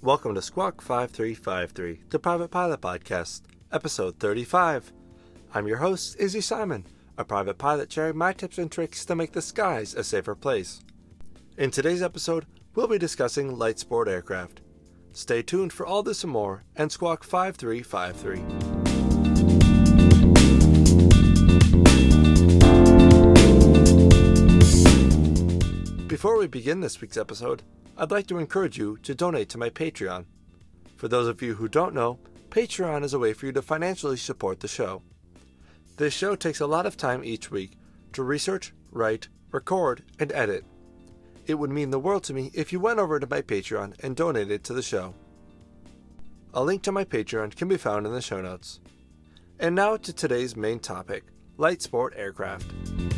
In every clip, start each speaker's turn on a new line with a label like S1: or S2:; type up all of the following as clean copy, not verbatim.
S1: Welcome to Squawk 5353, the Private Pilot Podcast, episode 35. I'm your host, Izzy Simon, a private pilot sharing my tips and tricks to make the skies a safer place. In today's episode, we'll be discussing light sport aircraft. Stay tuned for all this and more, and Squawk 5353. Before we begin this week's episode, I'd like to encourage you to donate to my Patreon. For those of you who don't know, Patreon is a way for you to financially support the show. This show takes a lot of time each week to research, write, record, and edit. It would mean the world to me if you went over to my Patreon and donated to the show. A link to my Patreon can be found in the show notes. And now to today's main topic, light sport aircraft.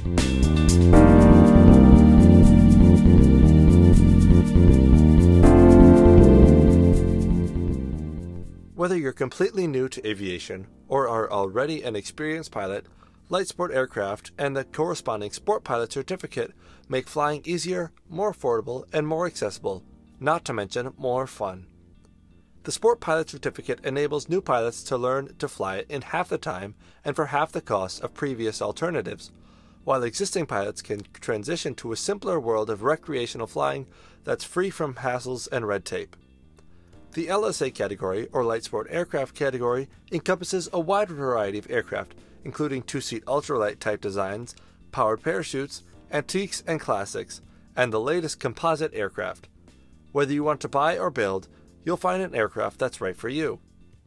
S1: Whether you're completely new to aviation or are already an experienced pilot, light sport aircraft and the corresponding sport pilot certificate make flying easier, more affordable, and more accessible, not to mention more fun. The sport pilot certificate enables new pilots to learn to fly it in half the time and for half the cost of previous alternatives, while existing pilots can transition to a simpler world of recreational flying that's free from hassles and red tape. The LSA category, or light sport aircraft category, encompasses a wide variety of aircraft, including two-seat ultralight type designs, powered parachutes, antiques and classics, and the latest composite aircraft. Whether you want to buy or build, you'll find an aircraft that's right for you.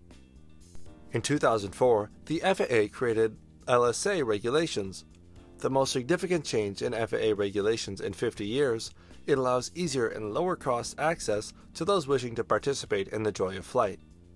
S1: In 2004, the FAA created LSA regulations. The most significant change in FAA regulations in 50 years, it allows easier and lower cost access to those wishing to participate in the joy of flight.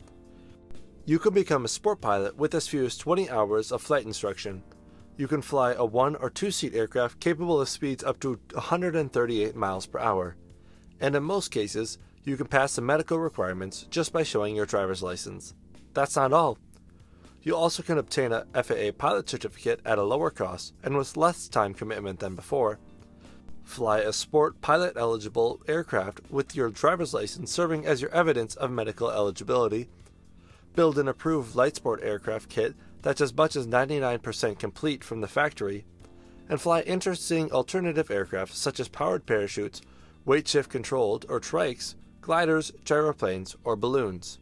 S1: You can become a sport pilot with as few as 20 hours of flight instruction. You can fly a 1 or 2-seat aircraft capable of speeds up to 138 miles per hour. And in most cases, you can pass the medical requirements just by showing your driver's license. That's not all. You also can obtain a FAA pilot certificate at a lower cost and with less time commitment than before. Fly a sport pilot-eligible aircraft with your driver's license serving as your evidence of medical eligibility. Build an approved light sport aircraft kit that's as much as 99% complete from the factory. And fly interesting alternative aircraft such as powered parachutes, weight shift controlled or trikes, gliders, gyroplanes, or balloons.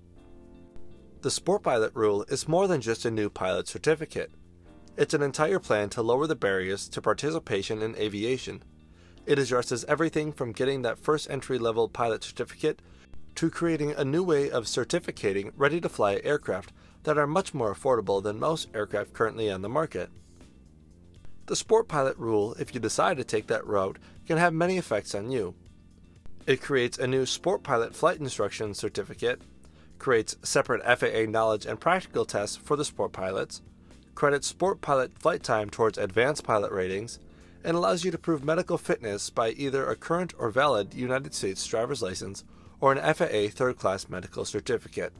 S1: The Sport Pilot Rule is more than just a new pilot certificate. It's an entire plan to lower the barriers to participation in aviation. It addresses everything from getting that first entry-level pilot certificate to creating a new way of certificating ready-to-fly aircraft that are much more affordable than most aircraft currently on the market. The Sport Pilot Rule, if you decide to take that route, can have many effects on you. It creates a new Sport Pilot Flight Instruction Certificate, creates separate FAA knowledge and practical tests for the sport pilots, credits sport pilot flight time towards advanced pilot ratings, and allows you to prove medical fitness by either a current or valid United States driver's license or an FAA third-class medical certificate.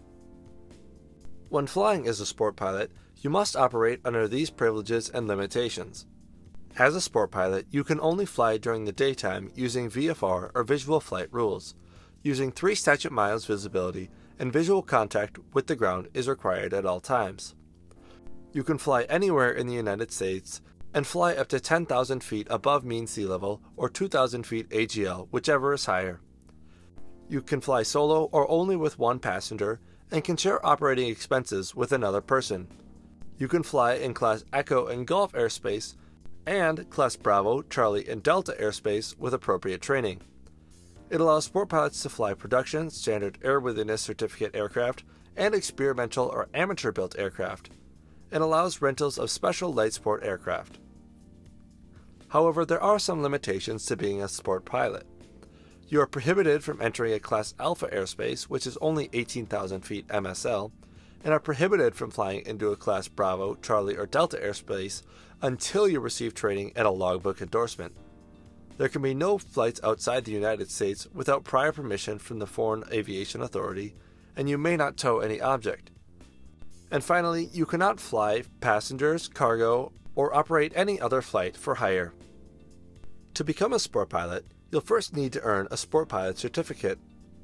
S1: When flying as a sport pilot, you must operate under these privileges and limitations. As a sport pilot, you can only fly during the daytime using VFR or visual flight rules. Using 3 statute miles visibility and visual contact with the ground is required at all times. You can fly anywhere in the United States and fly up to 10,000 feet above mean sea level or 2,000 feet AGL, whichever is higher. You can fly solo or only with one passenger and can share operating expenses with another person. You can fly in Class Echo and Golf airspace and Class Bravo, Charlie, and Delta airspace with appropriate training. It allows sport pilots to fly production, standard airworthiness certificate aircraft, and experimental or amateur-built aircraft, and allows rentals of special light sport aircraft. However, there are some limitations to being a sport pilot. You are prohibited from entering a Class Alpha airspace, which is only 18,000 feet MSL, and are prohibited from flying into a Class Bravo, Charlie, or Delta airspace until you receive training and a logbook endorsement. There can be no flights outside the United States without prior permission from the Foreign Aviation Authority, and you may not tow any object. And finally, you cannot fly passengers, cargo, or operate any other flight for hire. To become a sport pilot, you'll first need to earn a sport pilot certificate.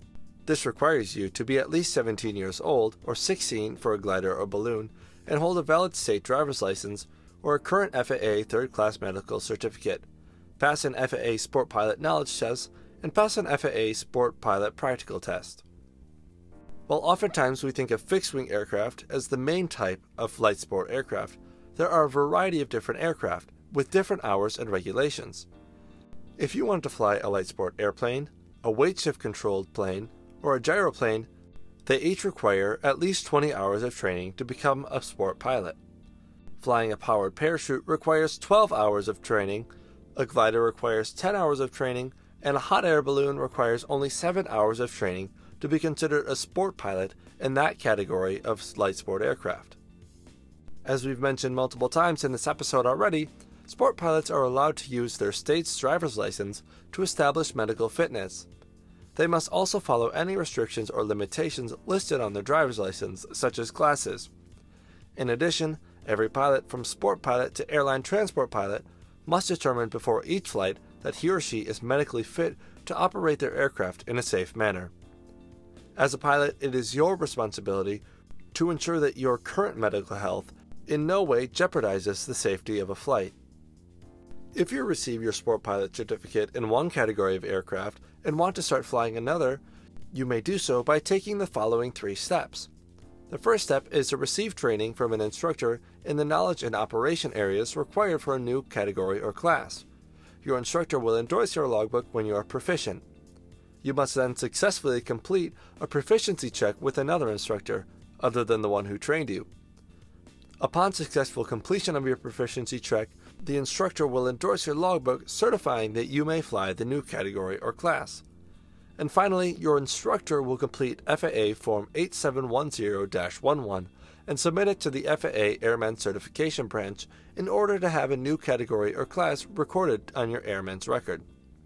S1: This requires you to be at least 17 years old, or 16 for a glider or balloon, and hold a valid state driver's license or a current FAA third-class medical certificate, pass an FAA Sport Pilot Knowledge Test, and pass an FAA Sport Pilot Practical Test. While oftentimes we think of fixed-wing aircraft as the main type of flight sport aircraft, there are a variety of different aircraft with different hours and regulations. If you want to fly a light sport airplane, a weight shift controlled plane, or a gyroplane, they each require at least 20 hours of training to become a sport pilot. Flying a powered parachute requires 12 hours of training, a glider requires 10 hours of training, and a hot air balloon requires only 7 hours of training to be considered a sport pilot in that category of light sport aircraft. As we've mentioned multiple times in this episode already, sport pilots are allowed to use their state's driver's license to establish medical fitness. They must also follow any restrictions or limitations listed on their driver's license, such as classes. In addition, every pilot, from sport pilot to airline transport pilot, must determine before each flight that he or she is medically fit to operate their aircraft in a safe manner. As a pilot, it is your responsibility to ensure that your current medical health in no way jeopardizes the safety of a flight. If you receive your sport pilot certificate in one category of aircraft and want to start flying another, you may do so by taking the following 3 steps. The first step is to receive training from an instructor in the knowledge and operation areas required for a new category or class. Your instructor will endorse your logbook when you are proficient. You must then successfully complete a proficiency check with another instructor, other than the one who trained you. Upon successful completion of your proficiency check, the instructor will endorse your logbook, certifying that you may fly the new category or class. And finally, your instructor will complete FAA Form 8710-11 and submit it to the FAA Airman Certification Branch in order to have a new category or class recorded on your airman's record.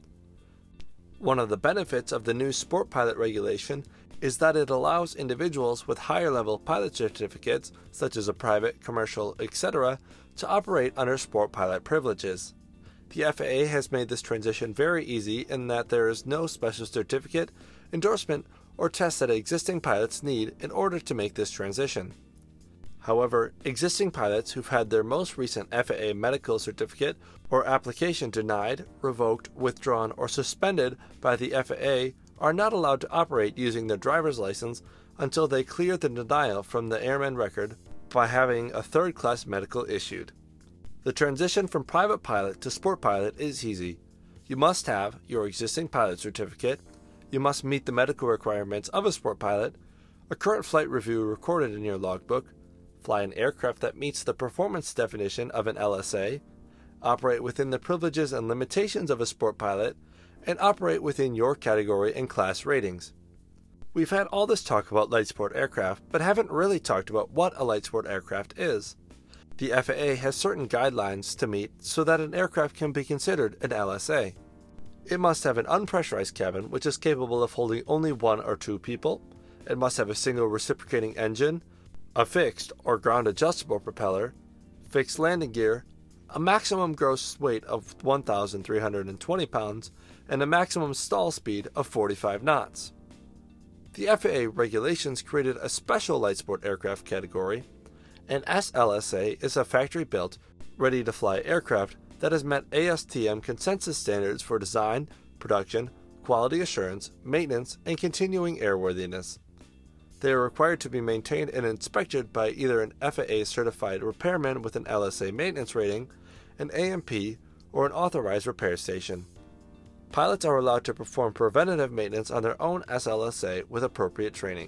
S1: One of the benefits of the new sport pilot regulation is that it allows individuals with higher-level pilot certificates, such as a private, commercial, etc., to operate under sport pilot privileges. The FAA has made this transition very easy in that there is no special certificate, endorsement, or test that existing pilots need in order to make this transition. However, existing pilots who've had their most recent FAA medical certificate or application denied, revoked, withdrawn, or suspended by the FAA are not allowed to operate using their driver's license until they clear the denial from the airman record by having a third-class medical issued. The transition from private pilot to sport pilot is easy. You must have your existing pilot certificate, you must meet the medical requirements of a sport pilot, a current flight review recorded in your logbook, fly an aircraft that meets the performance definition of an LSA, operate within the privileges and limitations of a sport pilot, and operate within your category and class ratings. We've had all this talk about light sport aircraft, but haven't really talked about what a light sport aircraft is. The FAA has certain guidelines to meet so that an aircraft can be considered an LSA. It must have an unpressurized cabin which is capable of holding only 1 or 2 people. It must have a single reciprocating engine, a fixed or ground adjustable propeller, fixed landing gear, a maximum gross weight of 1,320 pounds, and a maximum stall speed of 45 knots. The FAA regulations created a special light sport aircraft category. An SLSA is a factory-built, ready-to-fly aircraft that has met ASTM consensus standards for design, production, quality assurance, maintenance, and continuing airworthiness. They are required to be maintained and inspected by either an FAA-certified repairman with an LSA maintenance rating, an AMP, or an authorized repair station. Pilots are allowed to perform preventative maintenance on their own SLSA with appropriate training.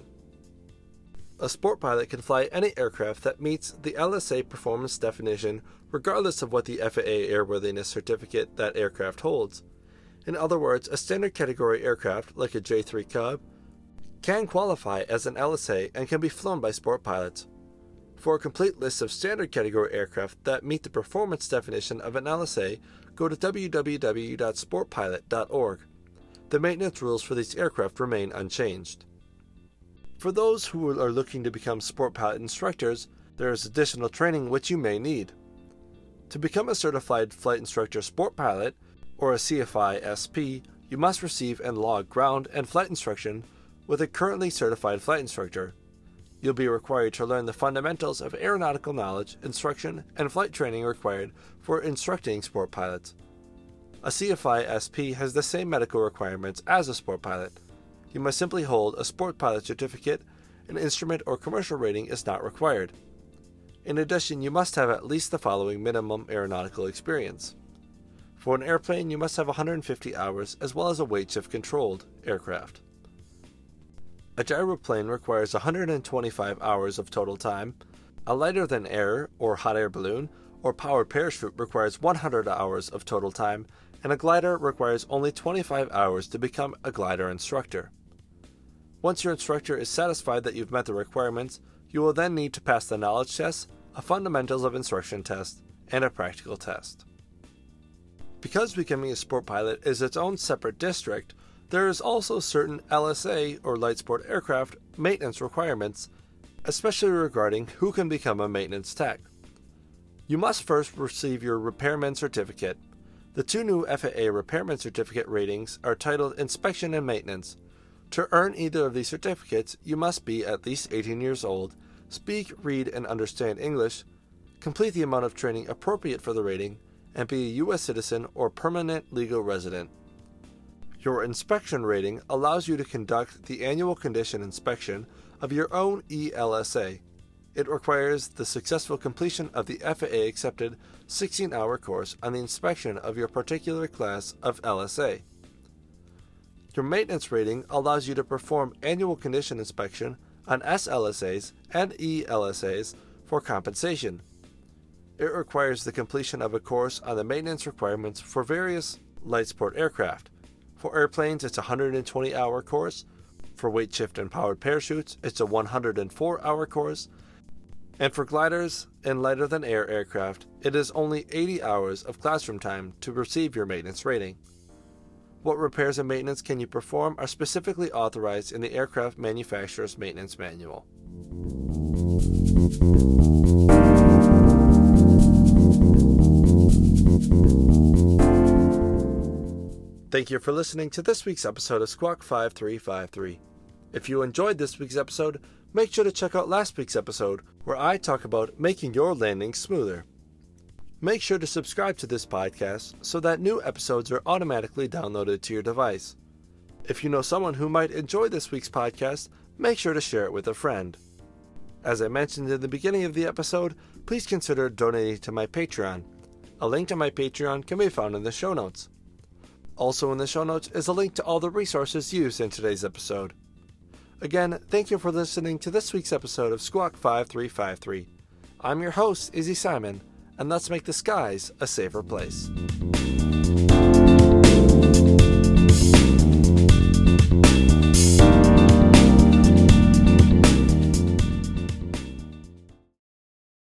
S1: A sport pilot can fly any aircraft that meets the LSA performance definition regardless of what the FAA airworthiness certificate that aircraft holds. In other words, a standard category aircraft, like a J3 Cub, can qualify as an LSA and can be flown by sport pilots. For a complete list of standard category aircraft that meet the performance definition of an LSA, go to www.sportpilot.org. The maintenance rules for these aircraft remain unchanged. For those who are looking to become sport pilot instructors, there is additional training which you may need. To become a certified flight instructor sport pilot, or a CFI SP, you must receive and log ground and flight instruction with a currently certified flight instructor. You'll be required to learn the fundamentals of aeronautical knowledge, instruction, and flight training required for instructing sport pilots. A CFI SP has the same medical requirements as a sport pilot. You must simply hold a sport pilot certificate. An instrument or commercial rating is not required. In addition, you must have at least the following minimum aeronautical experience. For an airplane, you must have 150 hours as well as a weight shift controlled aircraft. A gyroplane requires 125 hours of total time. A lighter than air or hot air balloon or powered parachute requires 100 hours of total time, and a glider requires only 25 hours to become a glider instructor. Once your instructor is satisfied that you've met the requirements, you will then need to pass the knowledge test, a fundamentals of instruction test, and a practical test. Because becoming a sport pilot is its own separate district, there is also certain LSA or light sport aircraft maintenance requirements, especially regarding who can become a maintenance tech. You must first receive your repairman certificate. The two new FAA repairman certificate ratings are titled Inspection and Maintenance. To earn either of these certificates, you must be at least 18 years old, speak, read, and understand English, complete the amount of training appropriate for the rating, and be a U.S. citizen or permanent legal resident. Your inspection rating allows you to conduct the annual condition inspection of your own ELSA. It requires the successful completion of the FAA-accepted 16-hour course on the inspection of your particular class of LSA. Your maintenance rating allows you to perform annual condition inspection on SLSAs and ELSAs for compensation. It requires the completion of a course on the maintenance requirements for various light sport aircraft. For airplanes, it's a 120-hour course. For weight shift and powered parachutes, it's a 104-hour course. And for gliders and lighter than air aircraft, it is only 80 hours of classroom time to receive your maintenance rating. What repairs and maintenance can you perform are specifically authorized in the aircraft manufacturer's maintenance manual. Thank you for listening to this week's episode of Squawk 5353. If you enjoyed this week's episode, make sure to check out last week's episode where I talk about making your landing smoother. Make sure to subscribe to this podcast so that new episodes are automatically downloaded to your device. If you know someone who might enjoy this week's podcast, make sure to share it with a friend. As I mentioned in the beginning of the episode, please consider donating to my Patreon. A link to my Patreon can be found in the show notes. Also in the show notes is a link to all the resources used in today's episode. Again, thank you for listening to this week's episode of Squawk 5353. I'm your host, Izzy Simon, and let's make the skies a safer place.